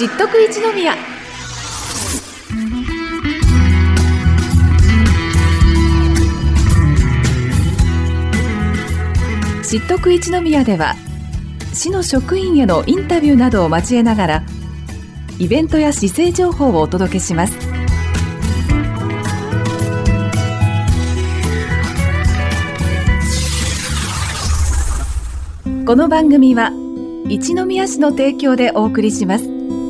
知っとく一宮。知っとく一宮では、市の職員へのインタビューなどを交えながらイベントや市政情報をお届けします。この番組は一宮市の提供でお送りします。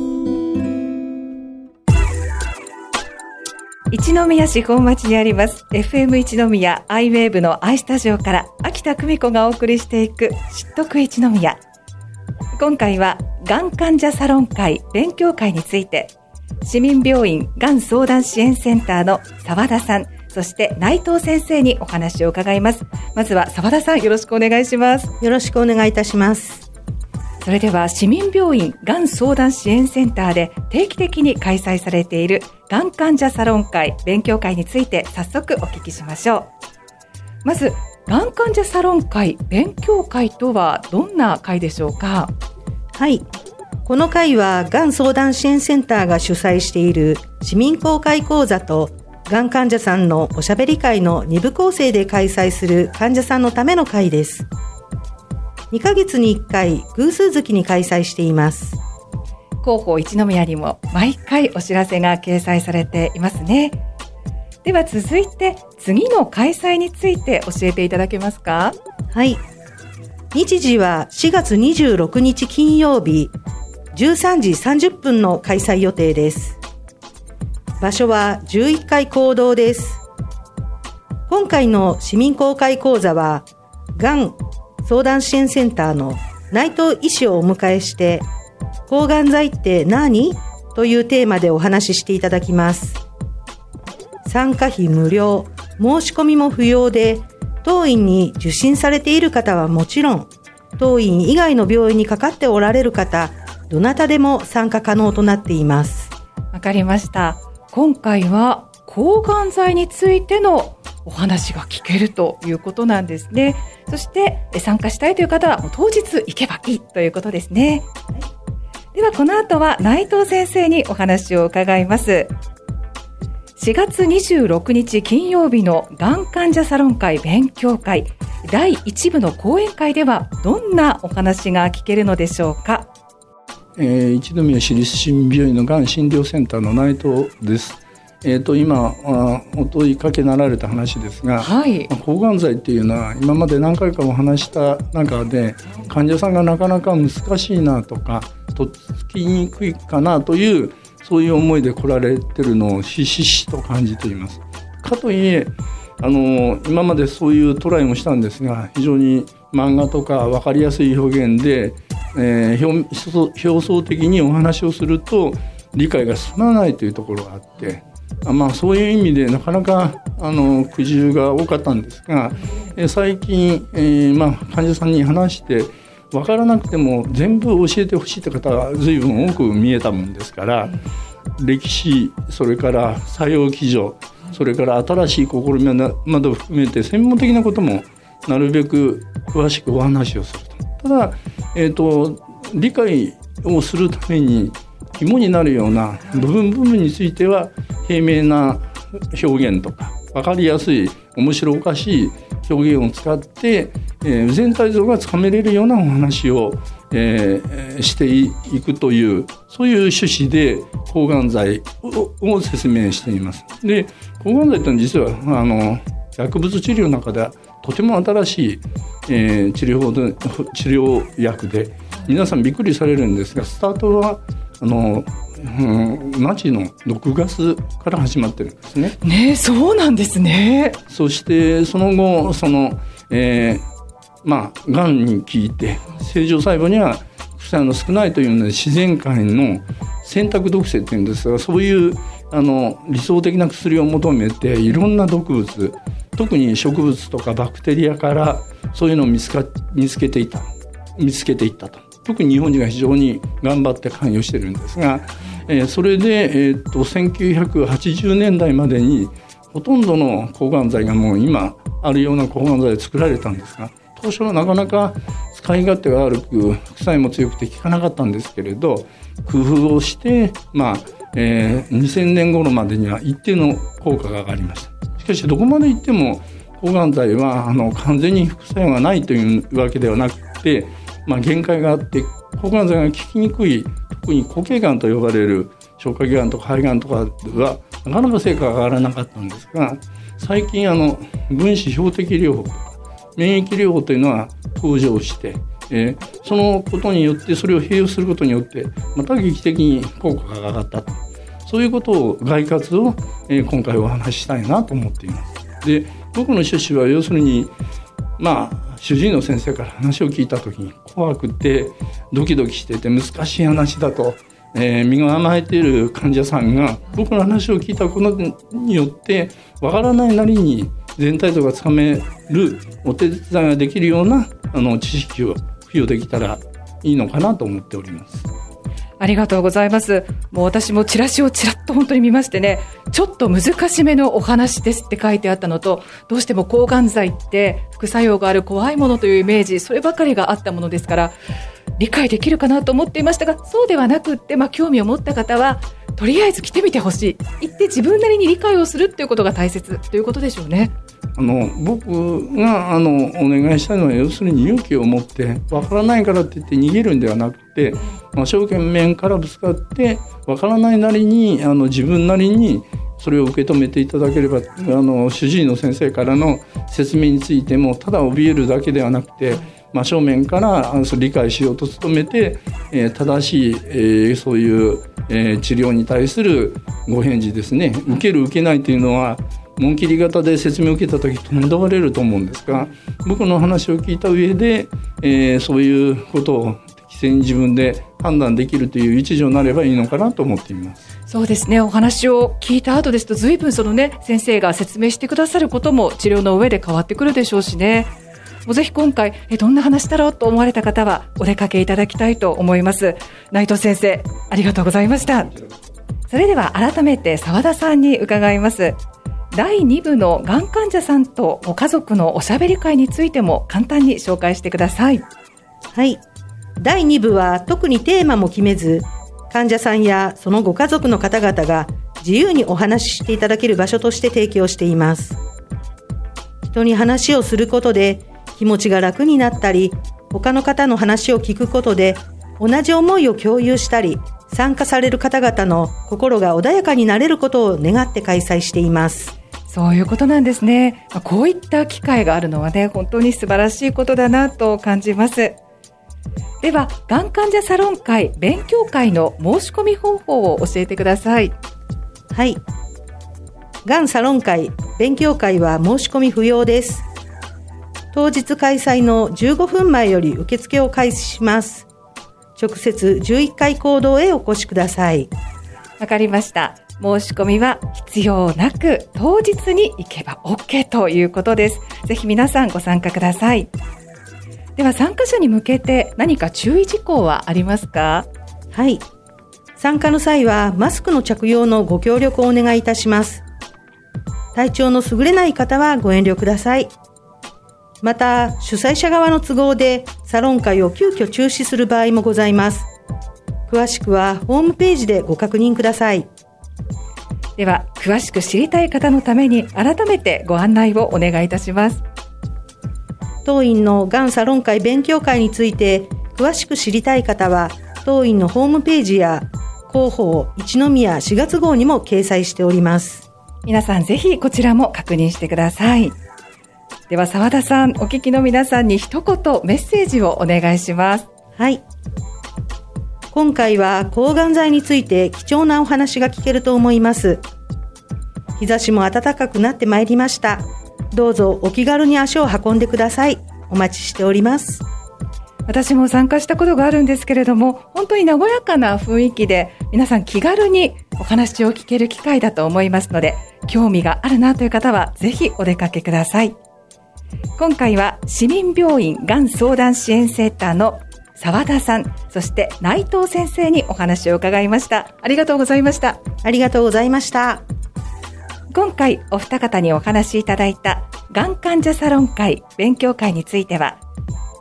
一宮市本町にあります FM 一宮アイウェーブの I スタジオから秋田久美子がお送りしていく知っとく一宮。今回はがん患者サロン会勉強会について、市民病院がん相談支援センターの澤田さん、そして内藤先生にお話を伺います。まずは澤田さん、よろしくお願いします。 よろしくお願いいたします。 それでは市民病院がん相談支援センターで定期的に開催されているがん患者サロン会勉強会について早速お聞きしましょう。まず、がん患者サロン会勉強会とはどんな会でしょうか？ はい、この会はがん相談支援センターが主催している市民公開講座とがん患者さんのおしゃべり会の2部構成で開催する患者さんのための会です。2ヶ月に1回偶数月に開催しています。 広報一宮にも毎回お知らせが掲載されていますね。では続いて次の開催について教えていただけますか？ はい、日時は4月26日金曜日13時30分の開催予定です。場所は11階講堂です。今回の市民公開講座はがん相談支援センターの内藤医師をお迎えして、抗がん剤って何？というテーマでお話ししていただきます。参加費無料、申し込みも不要で、当院に受診されている方はもちろん、当院以外の病院にかかっておられる方、どなたでも参加可能となっています。 わかりました。今回は抗がん剤についてのお話が聞けるということなんですね。そして参加したいという方はもう当日行けばいいということですね。はい、ではこの後は内藤先生にお話を伺います。4月26日金曜日のがん患者サロン会勉強会第1部の講演会ではどんなお話が聞けるのでしょうか？ 一宮市立市民病院のがん診療センターの内藤です。今お問いかけなられた話ですが、はい、抗がん剤っていうのは今まで何回かお話した中で患者さんがなかなか難しいなとかとっつきにくいかなというそういう思いで来られてるのをひしひしと感じています。かといえ今までそういうトライもしたんですが、非常に漫画とか分かりやすい表現で、表層的にお話をすると理解が進まないというところがあって、そういう意味でなかなか苦渋が多かったんですが、最近、患者さんに話して分からなくても全部教えてほしいという方が随分多く見えたもんですから、歴史、それから作用基準、それから新しい試みなどを含めて専門的なこともなるべく詳しくお話をすると。ただ、理解をするために肝になるような部分については平面な表現とか分かりやすい面白おかしい表現を使って、全体像がつかめれるようなお話を、していくというそういう趣旨で抗がん剤を説明しています。で、抗がん剤というのは実は薬物治療の中ではとても新しい、治療薬で皆さんびっくりされるんですが、スタートはナチの毒ガスから始まってるんですね。 ね、そうなんですね。 そしてその後がんに効いて正常細胞には副作用の少ないというので自然界の選択毒性というんですが、そういう理想的な薬を求めていろんな毒物、特に植物とかバクテリアからそういうのを見つけていったと。特に日本人が非常に頑張って関与してるんですが、それで、1980年代までにほとんどの抗がん剤がもう今あるような抗がん剤で作られたんですが、当初はなかなか使い勝手が悪く副作用も強くて効かなかったんですけれど、工夫をして、2000年頃までには一定の効果が上がりました。しかしどこまでいっても抗がん剤は完全に副作用がないというわけではなくて、限界があって抗がん剤が効きにくい、特に固形がんと呼ばれる消化器がんとか肺がんとかはなかなか成果が上がらなかったんですが、最近分子標的療法とか免疫療法というのは登場して、そのことによってそれを併用することによってまた劇的に効果が上がったと、そういうことを概括を、今回お話ししたいなと思っています。で、僕の趣旨は要するに主治医の先生から話を聞いたときに怖くてドキドキしてて難しい話だと、身が甘えている患者さんが僕の話を聞いたことによってわからないなりに全体像がつかめるお手伝いができるような知識を付与できたらいいのかなと思っております。 ありがとうございます。もう私もチラシをちらっと本当に見ましてね、ちょっと難しめのお話ですって書いてあったのと、どうしても抗がん剤って副作用がある怖いものというイメージ、そればかりがあったものですから理解できるかなと思っていましたが、そうではなくって、興味を持った方はとりあえず来てみてほしい、行って自分なりに理解をするっていうことが大切ということでしょうね。 僕がお願いしたいのは、要するに勇気を持ってわからないからって言って逃げるんではなくて、正面からぶつかってわからないなりに自分なりにそれを受け止めていただければ、主治医の先生からの説明についてもただ怯えるだけではなくて、正面から理解しようと努めて、正しい、そういう、治療に対するご返事ですね、受ける受けないというのは紋切り型で説明を受けたとき戸惑われると思うんですが、僕の話を聞いた上で、そういうことを適正に自分で判断できるという一助になればいいのかなと思っています。 そうですね、お話を聞いた後ですと随分先生が説明してくださることも治療の上で変わってくるでしょうしね。もうぜひ今回どんな話だろうと思われた方はお出かけいただきたいと思います。内藤先生、ありがとうございました。それでは改めて澤田さんに伺います。第2部のがん患者さんとご家族のおしゃべり会についても簡単に紹介してください。 はい。第2部は特にテーマも決めず、患者さんやそのご家族の方々が自由にお話ししていただける場所として提供しています。人に話をすることで気持ちが楽になったり、他の方の話を聞くことで同じ思いを共有したり、参加される方々の心が穏やかになれることを願って開催しています。 そういうことなんですね。こういった機会があるのはね、本当に素晴らしいことだなと感じます。では、がん患者サロン会勉強会の申し込み方法を教えてください。 はい。がんサロン会勉強会は申し込み不要です。当日開催の15分前より受付を開始します。直接11階講堂へお越しください。 わかりました。申し込みは必要なく当日に行けば OK ということです。ぜひ皆さんご参加ください。では参加者に向けて何か注意事項はありますか？ はい。参加の際はマスクの着用のご協力をお願いいたします。体調の優れない方はご遠慮ください。また、主催者側の都合でサロン会を急遽中止する場合もございます。詳しくはホームページでご確認ください。 では、詳しく知りたい方のために改めてご案内をお願いいたします。 当院のがんサロン会勉強会について詳しく知りたい方は、当院のホームページや広報一宮4月号にも掲載しております。 皆さんぜひこちらも確認してください。では澤田さん、お聞きの皆さんに一言メッセージをお願いします。 はい。今回は抗がん剤について貴重なお話が聞けると思います。日差しも暖かくなってまいりました。どうぞお気軽に足を運んでください。お待ちしております。 私も参加したことがあるんですけれども、本当に和やかな雰囲気で皆さん気軽にお話を聞ける機会だと思いますので、興味があるなという方はぜひお出かけください。今回は市民病院がん相談支援センターの澤田さん、そして内藤先生にお話を伺いました。ありがとうございました。 ありがとうございました。 今回お二方にお話しいただいたがん患者サロン会勉強会については、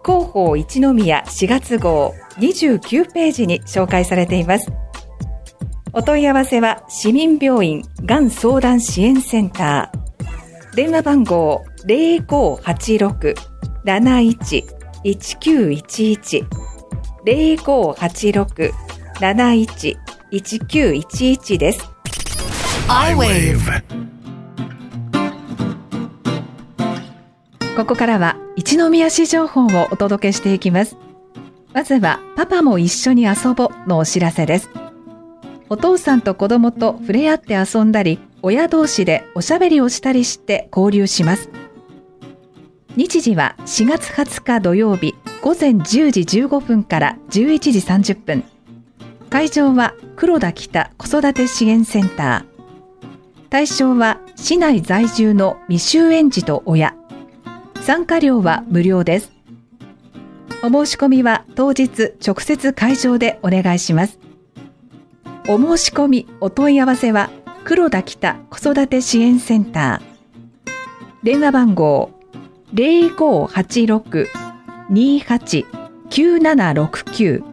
広報一宮4月号29ページに紹介されています。お問い合わせは市民病院がん相談支援センター、電話番号 0586-71-1911 0586-71-1911 です。 iWave。 ここからは一宮市情報をお届けしていきます。まずはパパも一緒に遊ぼのお知らせです。お父さんと子供と触れ合って遊んだり、親同士でおしゃべりをしたりして交流します。日時は4月20日土曜日午前10時15分から11時30分。会場は黒田北子育て支援センター。対象は市内在住の未就園児と親。参加料は無料です。お申し込みは当日直接会場でお願いします。お申し込みお問い合わせは黒田北子育て支援センター。電話番号 0586-28-9769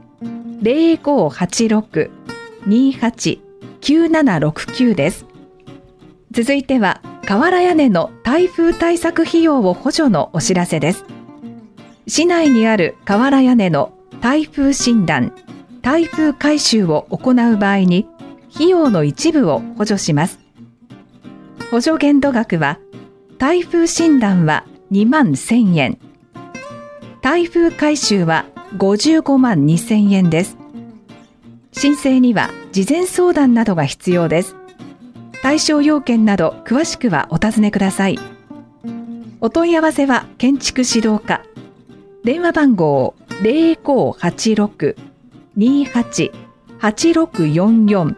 0586-28-9769 です。続いては瓦屋根の台風対策費用を補助のお知らせです。市内にある瓦屋根の台風診断、台風改修を行う場合に費用の一部を補助します。補助限度額は台風診断は2万1000円、台風改修は55万2000円です。申請には事前相談などが必要です。対象要件など詳しくはお尋ねください。お問い合わせは建築指導課。電話番号 0586-28-8644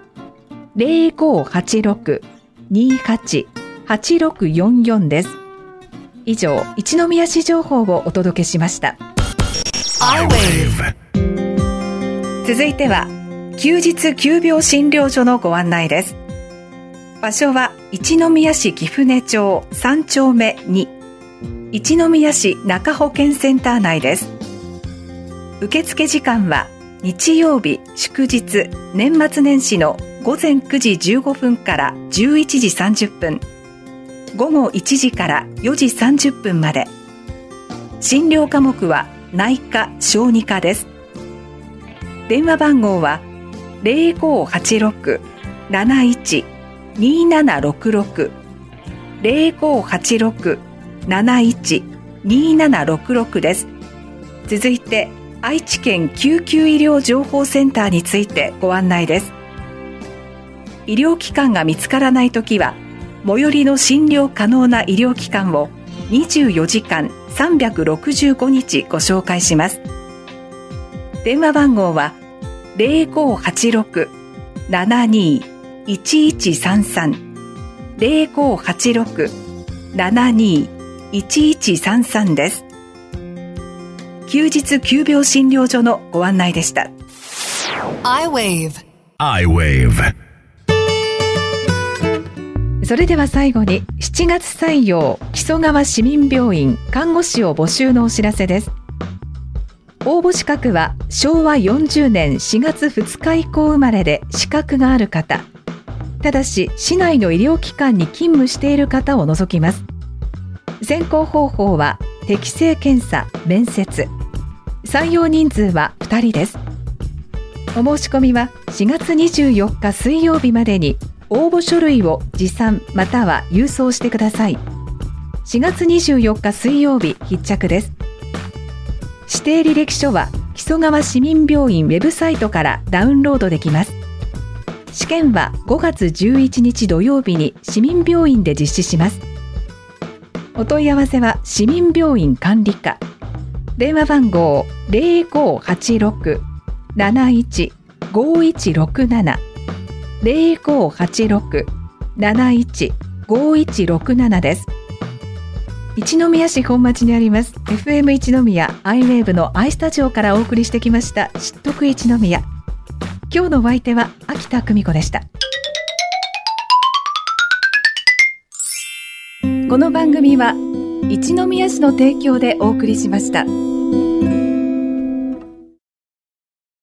0586-28-8644 です。以上、一宮市情報をお届けしました。 iWave。 続いては休日急病診療所のご案内です。場所は一宮市貴船町3丁目2、一宮市中保健センター内です。受付時間は日曜日、祝日、年末年始の午前9時15分から11時30分、午後1時から4時30分まで。診療科目は内科・小児科です。電話番号は 0586-71-2766 0586-71-2766 です。続いて愛知県救急医療情報センターについてご案内です。医療機関が見つからないときは最寄りの診療可能な医療機関を24時間365日ご紹介します。電話番号は 0586-72-1133 0586-72-1133 です。休日急病診療所のご案内でした。 iWave。 それでは最後に7月採用木曽川市民病院看護師を募集のお知らせです。応募資格は昭和40年4月2日以降生まれで資格がある方、ただし市内の医療機関に勤務している方を除きます。選考方法は適性検査、面接。採用人数は2人です。お申し込みは4月24日水曜日までに応募書類を持参または郵送してください。4月24日水曜日必着です。指定履歴書は木曽川市民病院ウェブサイトからダウンロードできます。試験は5月11日土曜日に市民病院で実施します。お問い合わせは市民病院管理課。電話番号 0586-71-5167 0586-71-5167 です。一宮市本町にあります FM 一宮 iWave の i スタジオからお送りしてきました知っとく一宮。今日のお相手は秋田久美子でした。この番組は一宮市の提供でお送りしました。